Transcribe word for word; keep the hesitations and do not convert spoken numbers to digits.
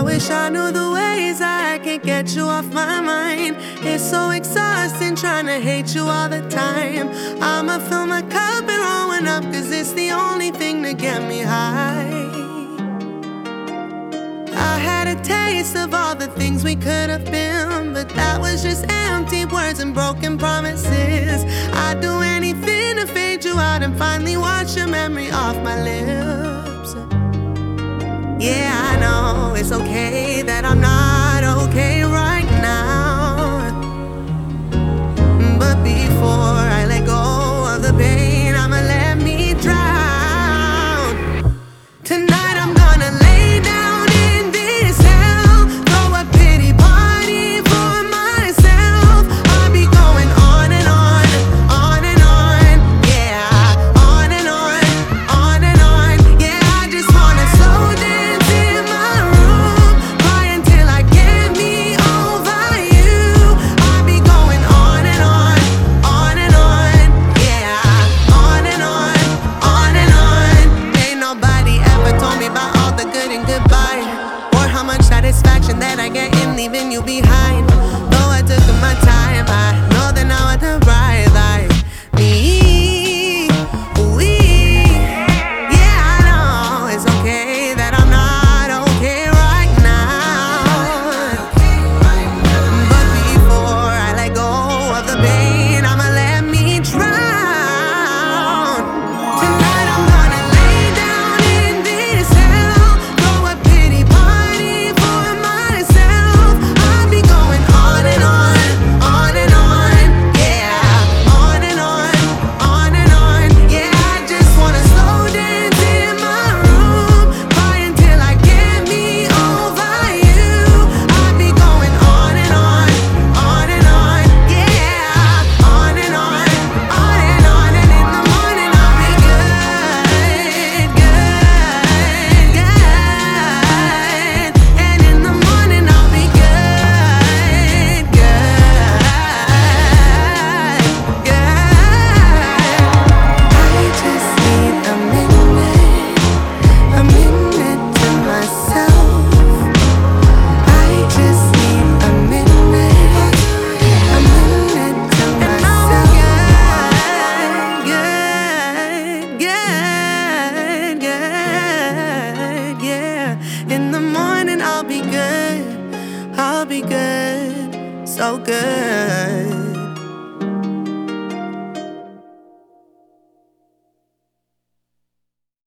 wish I knew the ways I can get you off my mind. It's so exhausting trying to hate you all the time. I'ma fill my cup and roll one up, cause it's the only thing to get me high. I had a taste of all the things we could have been, but that was just empty words and broken promises. I'd do anything to fade you out and finally watch your memory off my lips. Yeah, I know it's okay that I'm not okay right now, but before